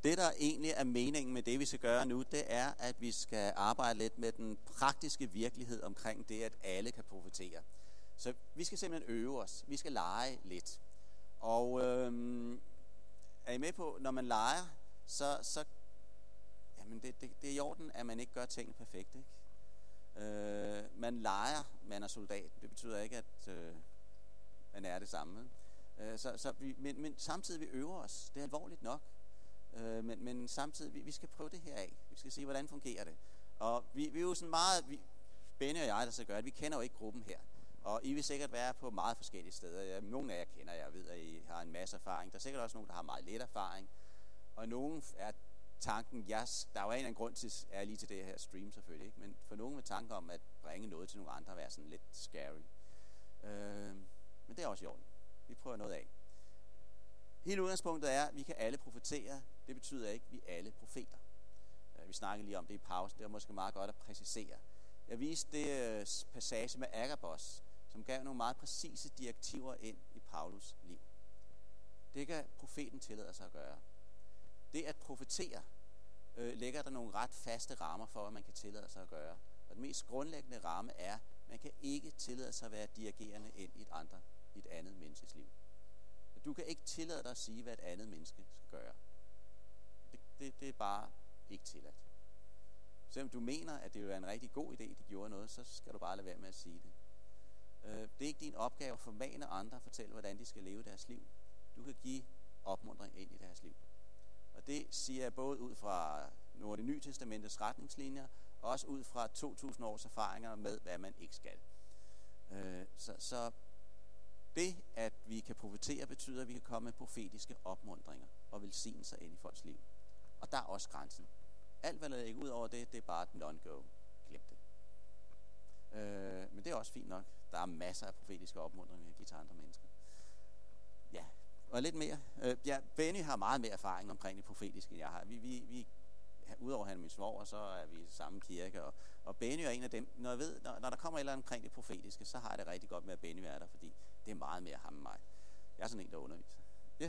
Det, der egentlig er meningen med det, vi skal gøre nu, det er, at vi skal arbejde lidt med den praktiske virkelighed omkring det, at alle kan profitere. Så vi skal simpelthen øve os. Vi skal lege lidt. Og er I med på, når man leger, så jamen det er i orden, at man ikke gør tingene perfekt, ikke? Man leger, man er soldat. Det betyder ikke, at man er det samme. Men samtidig vi øver os. Det er alvorligt nok. Men samtidig vi skal prøve det her af. Vi skal se, hvordan fungerer det. Og vi er jo sådan meget, Benny og jeg, der skal gøre det. Vi kender jo ikke gruppen her. Og I vil sikkert være på meget forskellige steder. Nogle af jer kender jeg, ved, at I har en masse erfaring. Der er sikkert også nogen, der har meget lidt erfaring. Og nogen er tanken, der er jo en eller anden grund til, er lige til det her stream selvfølgelig, ikke? Men for nogen med tanker om at bringe noget til nogle andre, at være sådan lidt scary. Men det er også i orden. Vi prøver noget af. Hele udgangspunktet er, at vi kan alle profetere. Det betyder ikke, at vi er alle profeter. Vi snakkede lige om det i pausen. Det er måske meget godt at præcisere. Jeg viste det passage med Agabos, som gav nogle meget præcise direktiver ind i Paulus liv. Det kan profeten tillade sig at gøre. Det at profetere lægger der nogle ret faste rammer for, hvad man kan tillade sig at gøre. Og den mest grundlæggende ramme er, at man kan ikke tillade sig at være dirigerende ind i et andet menneskes liv. Du kan ikke tillade dig at sige, hvad et andet menneske skal gøre. Det er bare ikke tilladt. Selvom du mener, at det vil være en rigtig god idé, de gjorde noget, så skal du bare lade være med at sige det. Det er ikke din opgave at formane andre og fortælle, hvordan de skal leve deres liv. Du kan give opmuntring ind i deres liv. Og det siger jeg både ud fra nogle af det nye testamentets retningslinjer, og også ud fra 2000 års erfaringer med, hvad man ikke skal. Så det, at vi kan profetere, betyder, at vi kan komme med profetiske opmuntringer og velsignelser ind i folks liv. Og der er også grænsen. Alt, hvad der ligger ud over det, det er bare et non-go. Glem det. Men det er også fint nok. Der er masser af profetiske opmuntringer, vi kan give til andre mennesker. Ja, og lidt mere. Benny har meget mere erfaring omkring det profetiske, end jeg har. Udover at han er min svoger, så er vi i samme kirke. Og Benny er en af dem. Når der kommer et eller andet omkring det profetiske, så har jeg det rigtig godt med, at Benny er der, fordi det er meget mere ham end mig. Jeg er sådan en, der underviser. Ja.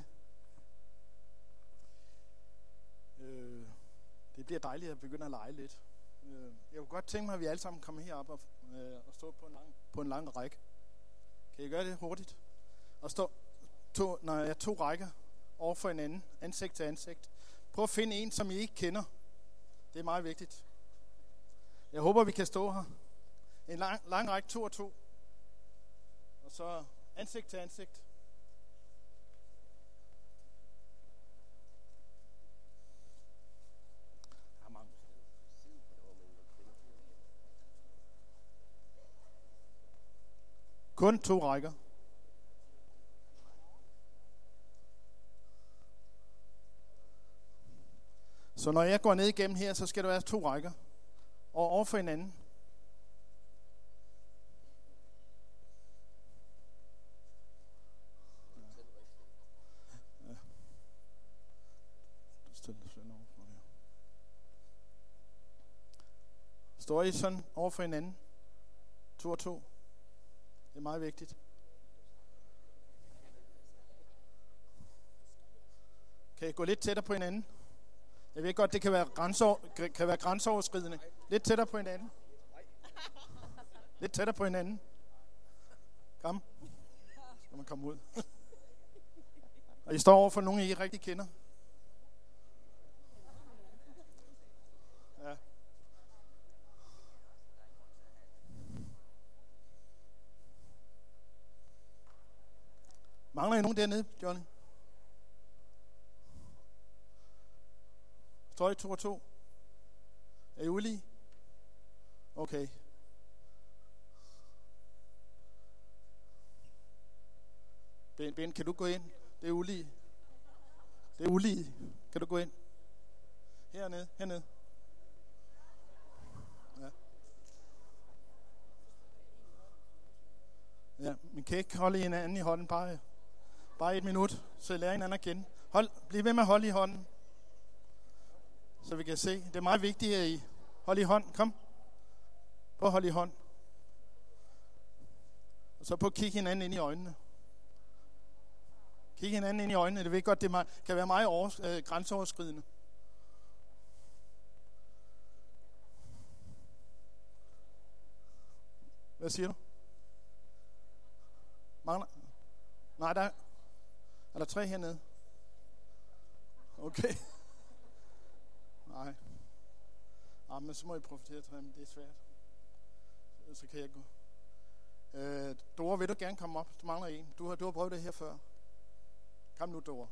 Det bliver dejligt at begynde at lege lidt. Jeg kunne godt tænke mig, at vi alle sammen kommer herop og stå på en lang række. Kan I gøre det hurtigt? Og stå to rækker over for hinanden, ansigt til ansigt. Prøv at finde en, som I ikke kender. Det er meget vigtigt. Jeg håber, vi kan stå her. En lang række, 2 og 2. Og så ansigt til ansigt. Kun 2 rækker. Så når jeg går ned igennem her, så skal der være 2 rækker. Og over for hinanden. Ja. Står I sådan over for hinanden? 2 og 2. Det er meget vigtigt. Kan I gå lidt tættere på hinanden? Jeg ved godt, det kan være grænseoverskridende. Lidt tættere på hinanden. Lidt tættere på hinanden. Kom. Skal man komme ud. Og I står over for nogen, I ikke rigtig kender. Ja. Mangler I nogen dernede, Johnny? Står I 2 og 2? Er I ulige? Okay. Ben, kan du gå ind? Det er ulige. Det er ulige. Kan du gå ind? Hernede. Ja. Ja, men kan ikke holde hinanden i hånden bare 1 minut, så I lærer hinanden at kende. Bliv ved med at holde i hånden, så vi kan se. Det er meget vigtigt, at I holder i hånd. Kom. Prøv at holde i hånd. Og så prøv at kigge hinanden ind i øjnene. Kig hinanden ind i øjnene. Det ved godt, det kan være meget grænseoverskridende. Hvad siger du? Mangler? Nej, der er der 3 hernede. Okay. Nej. Men så må I profitere til ham. Det er svært. Så kan jeg gå. Dora, vil du gerne komme op? Du mangler en. Du har prøvet det her før. Kom nu, Dora.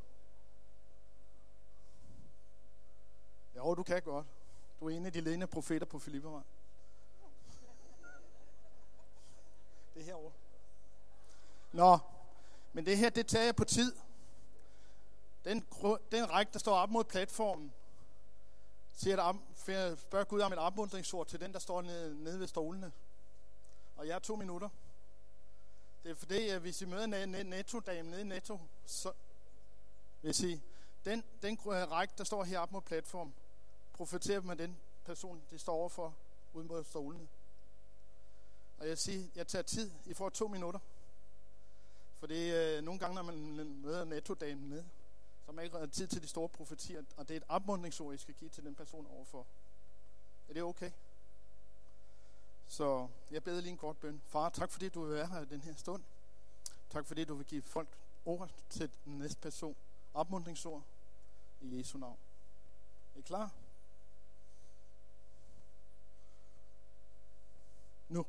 Jo, du kan godt. Du er en af de ledende profeter på Filippervej. Det er herovre. Nå, men det her, det tager jeg på tid. Den række, der står op mod platformen, spørger Gud om et opmuntringsord til den, der står nede ved stolene. Og jeg har 2 minutter. Det er fordi, at hvis I møder Netto-damen nede i Netto, så vil I den række, der står heroppe mod platformen, profeterer med den person, de står overfor, uden mod stolene. Og jeg siger, jeg tager tid. I får 2 minutter. Fordi nogle gange, når man møder Netto-damen nede, så har man ikke tid til de store profetier, og det er et opmuntringsord, I skal give til den person overfor. Er det okay? Så jeg beder lige en kort bøn. Far, tak fordi du vil være her i den her stund. Tak fordi du vil give folk ord til den næste person. Opmuntringsord i Jesu navn. Er I klar? Nu.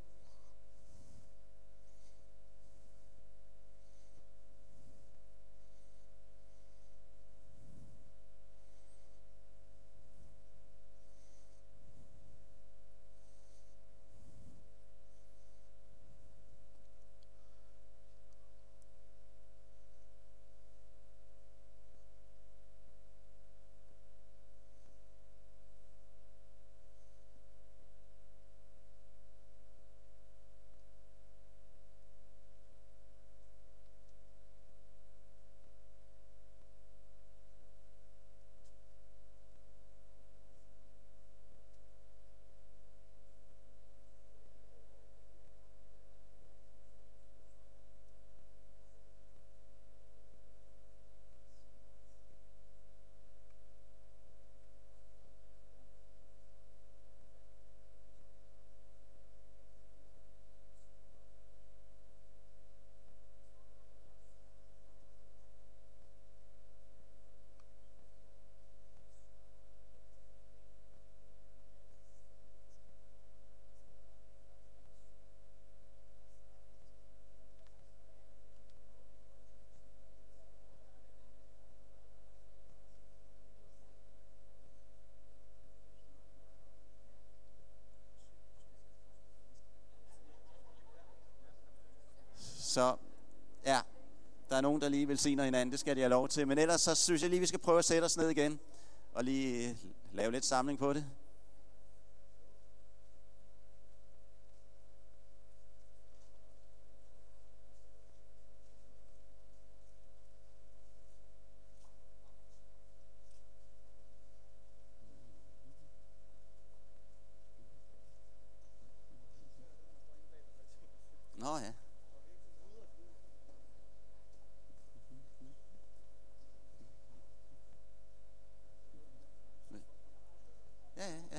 Så ja, der er nogen, der lige velsigner hinanden. Det skal de have lov til. Men ellers så synes jeg lige, vi skal prøve at sætte os ned igen. Og lige lave lidt samling på det. Nå ja. Ja.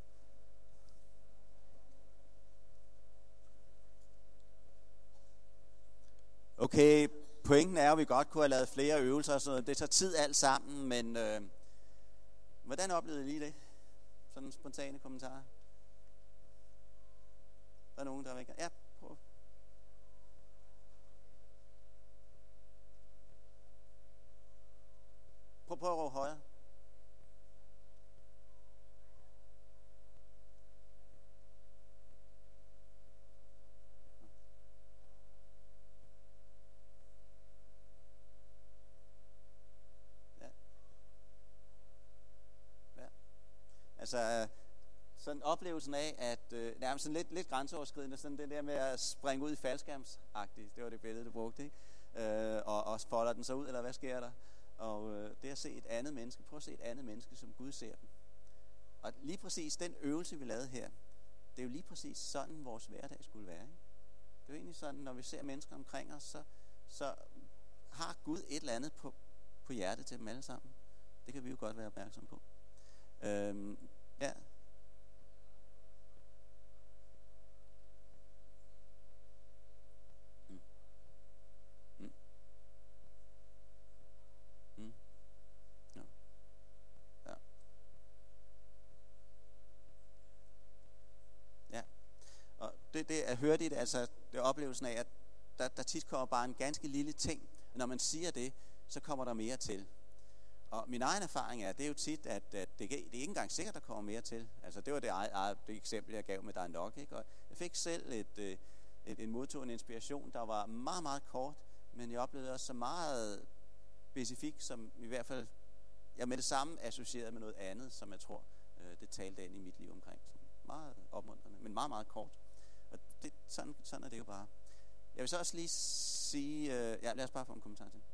Okay, pointen er jo, at vi godt kunne have lavet flere øvelser og sådan noget. Det tager tid alt sammen, men hvordan oplevede I lige det? Sådan spontane kommentarer. Der er nogen, der vil ikke. Ja, prøv. Prøv at råbe højere. Altså sådan oplevelsen af, at nærmest sådan lidt grænseoverskridende, sådan det der med at springe ud i faldskærmsagtigt, det var det billede, du brugte, ikke? Og folder den så ud, eller hvad sker der? Og det at se et andet menneske, prøv at se et andet menneske, som Gud ser dem. Og lige præcis den øvelse, vi lavede her, det er jo lige præcis sådan, vores hverdag skulle være, ikke? Det er jo egentlig sådan, når vi ser mennesker omkring os, så har Gud et eller andet på hjertet til dem alle sammen. Det kan vi jo godt være opmærksom på. Ja. det hørte I det, altså det oplevelsen af, at der tit kommer bare en ganske lille ting. Når man siger det, så kommer der mere til. Og min egen erfaring er, det er jo tit, at det er ikke engang sikkert, der kommer mere til. Altså det var det eksempel, jeg gav med dig nok, ikke? Og jeg fik selv modtog en inspiration, der var meget, meget kort, men jeg oplevede også så meget specifikt, som i hvert fald, jeg med det samme associeret med noget andet, som jeg tror, det talte ind i mit liv omkring. Så meget opmuntrende, men meget, meget kort. Og sådan er det jo bare. Jeg vil så også lige sige, lad os bare få en kommentar til.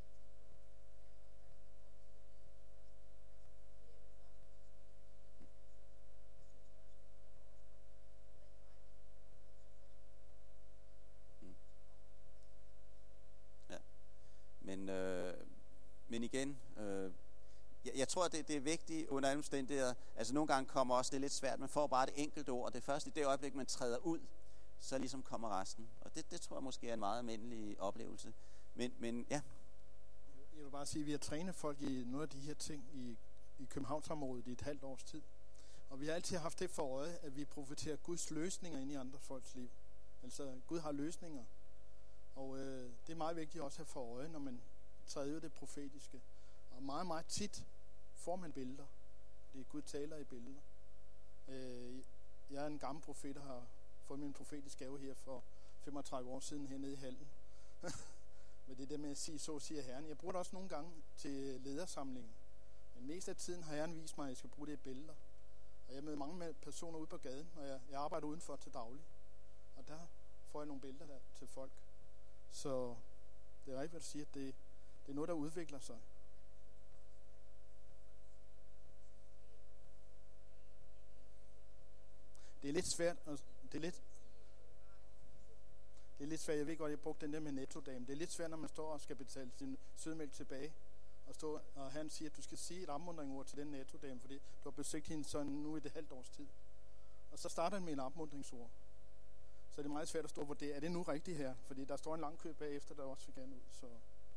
Men igen, jeg tror, det er vigtigt under alle omstændigheder. Altså nogle gange kommer også, det er lidt svært, man får bare det enkelte ord, og det første i det øjeblik, man træder ud, så ligesom kommer resten. Og det tror jeg måske er en meget almindelig oplevelse. Men ja. Jeg vil bare sige, at vi har trænet folk i nogle af de her ting i Københavnsområdet i et halvt års tid. Og vi har altid haft det for øje, at vi profiterer Guds løsninger ind i andre folks liv. Altså Gud har løsninger. Og det er meget vigtigt også at have for øje, når man træder ud det profetiske. Og meget, meget tit får man billeder. Fordi Gud taler i billeder. Jeg er en gammel profet, og har fået min profetiske gave her for 35 år siden hernede i hallen. Men det der med at sige, så siger Herren. Jeg bruger det også nogle gange til ledersamlinger. Men mest af tiden har Herren vist mig, at jeg skal bruge det i billeder. Og jeg møder mange personer ude på gaden, og jeg arbejder udenfor til daglig. Og der får jeg nogle billeder der til folk. Så det er rigtigt, hvad du siger, at det er noget, der udvikler sig. Det er lidt svært. Det er lidt svært. Jeg ved godt, jeg brugte den der med Netto-dame. Det er lidt svært, når man står og skal betale sin sødmælk tilbage. Og han siger, at du skal sige et opmuntringsord til den Netto-dame, fordi du har besøgt hende sådan nu i det halvt års tid. Og så starter han med en opmuntringsord. Så det er meget svært at stå og vurdere, er det nu rigtigt her? Fordi der står en lang kø bagefter, der også vil gerne ud. Så.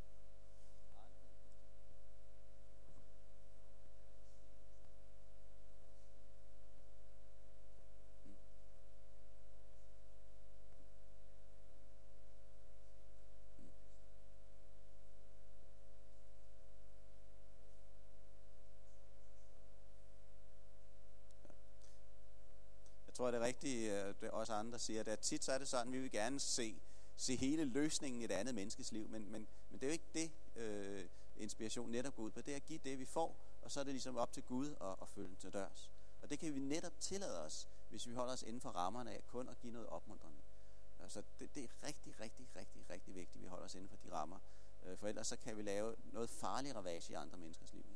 Jeg tror, det er rigtigt, det også andre siger, at tit så er det sådan, vi vil gerne se hele løsningen i et andet menneskes liv, men det er jo ikke det, inspiration netop går ud på. Det er at give det, vi får, og så er det ligesom op til Gud at følge til dørs. Og det kan vi netop tillade os, hvis vi holder os inden for rammerne af kun at give noget opmuntrende. Så det er rigtig, rigtig, rigtig, rigtig vigtigt, at vi holder os inden for de rammer. For ellers så kan vi lave noget farlig ravage i andre menneskers liv.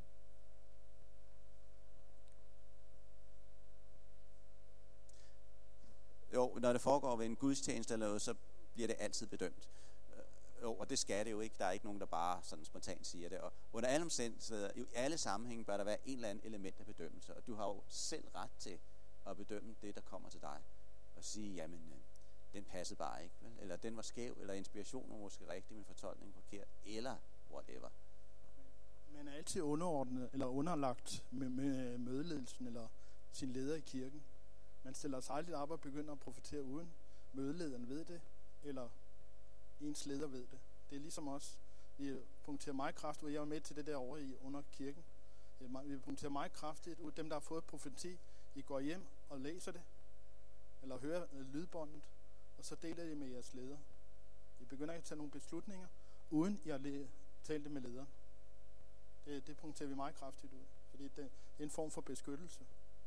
Jo, når det foregår ved en gudstjeneste eller noget, så bliver det altid bedømt. Og det skal det jo ikke. Der er ikke nogen, der bare sådan spontant siger det. Og under alle omstændigheder, i alle sammenhænge, bør der være en eller anden element af bedømmelse. Og du har jo selv ret til at bedømme det, der kommer til dig. Og sige, jamen, den passede bare ikke. Vel? Eller den var skæv, eller inspirationen var måske rigtig, men fortolkningen forkert. Eller whatever. Man er altid underordnet, eller underlagt med mødeledelsen, eller sin leder i kirken. Man stiller sig aldrig op og begynder at profitere uden mødelederen ved det, eller ens leder ved det. Det er ligesom også, vi punkterer meget kraftigt, hvor jeg var med til det der over under kirken. Vi punkterer meget kraftigt ud dem, der har fået profeti. I går hjem og læser det, eller hører lydbåndet, og så deler I med jeres leder. I begynder ikke at tage nogle beslutninger, uden I har talt det med lederen. Det punkterer vi meget kraftigt ud, fordi det er en form for beskyttelse.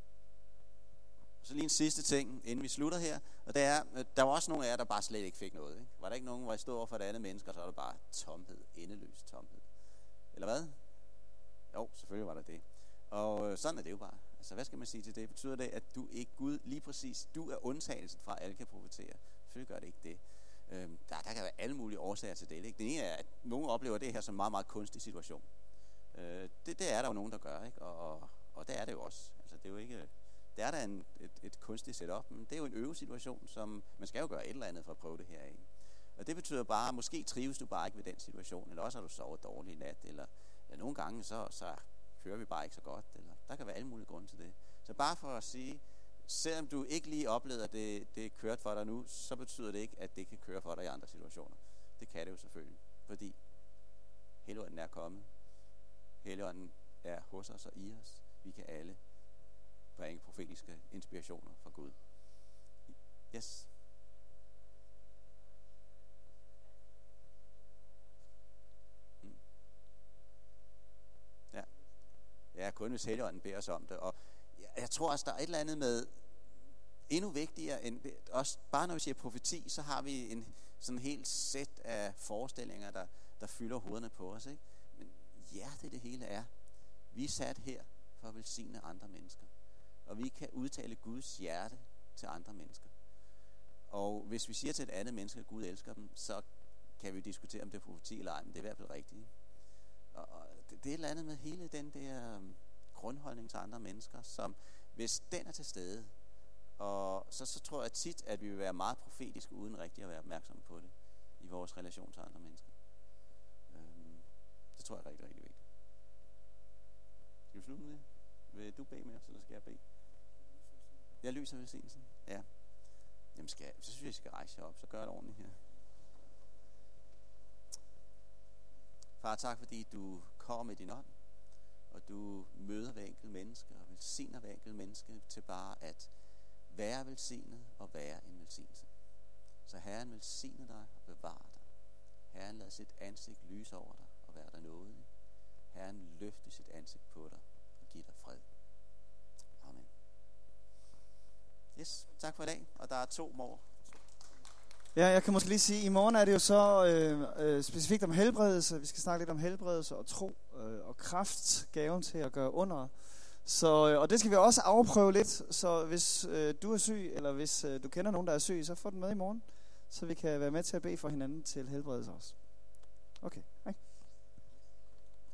Så lige en sidste ting, inden vi slutter her, og det er, der var også nogle af jer, der bare slet ikke fik noget. Ikke? Var der ikke nogen, hvor I stod over for et andet menneske, og så var det bare tomhed, endeløs tomhed? Eller hvad? Jo, selvfølgelig var der det. Og sådan er det jo bare. Altså, hvad skal man sige til det? Betyder det, at du ikke Gud, lige præcis, du er undtagelsen fra, at alle kan profetere? Selvfølgelig gør det ikke det. Der kan være alle mulige årsager til det. Ikke? Den ene er, at nogen oplever det her som en meget, meget kunstig situation. Det er der jo nogen, der gør, ikke? Og det er det jo også. Altså, det er jo ikke... Det er da et kunstigt setup, men det er jo en øvesituation, som man skal jo gøre et eller andet for at prøve det her. Ikke? Og det betyder bare, at måske trives du bare ikke ved den situation, eller også har du sovet dårligt i nat, eller nogle gange så kører vi bare ikke så godt, eller der kan være alle mulige grunde til det. Så bare for at sige, selvom du ikke lige oplevede, at det er kørt for dig nu, så betyder det ikke, at det kan køre for dig i andre situationer. Det kan det jo selvfølgelig, fordi Helligånden er kommet. Helligånden er hos os og i os. Vi kan alle bringe profetiske inspirationer fra Gud. Yes. Ja, kun hvis Helligånden beder os om det. Og jeg tror også, der er et eller andet med endnu vigtigere end også, bare når vi siger profeti, så har vi en sådan helt sæt af forestillinger, der fylder hovederne på os, ikke? Men hjertet det hele er, vi er sat her for at velsigne andre mennesker. Og vi kan udtale Guds hjerte til andre mennesker. Og hvis vi siger til et andet menneske, at Gud elsker dem, så kan vi diskutere, om det er profeti eller ej, men det er i hvert fald rigtigt. Og det er et eller andet med hele den der grundholdning til andre mennesker, som hvis den er til stede, og så tror jeg tit, at vi vil være meget profetiske, uden rigtig at være opmærksomme på det i vores relation til andre mennesker. Det tror jeg er rigtig, rigtig vigtigt. Skal vi slutte med det? Vil du bede med os, eller skal jeg bede? Jeg lyser velsignelsen. Ja. Jamen så synes jeg, I skal rejse jer op, så gør det ordentligt her. Far, tak fordi du kommer med din ånd, og du møder hver enkelt menneske, og velsigner hver enkelt menneske til bare at være velsignet og være en velsignelse. Så Herren velsigne dig og bevare dig. Herren lader sit ansigt lyse over dig og være der nådig. Herren løfte sit ansigt på dig og give dig fred. Amen. Yes, tak for i dag, og der er 2 more. Ja, jeg kan måske lige sige, at i morgen er det jo så specifikt om helbredelse. Vi skal snakke lidt om helbredelse og tro og kraft, gaven til at gøre under. Så, og det skal vi også afprøve lidt, så hvis du er syg, eller hvis du kender nogen, der er syg, så få den med i morgen, så vi kan være med til at bede for hinanden til helbredelse også. Okay, hej.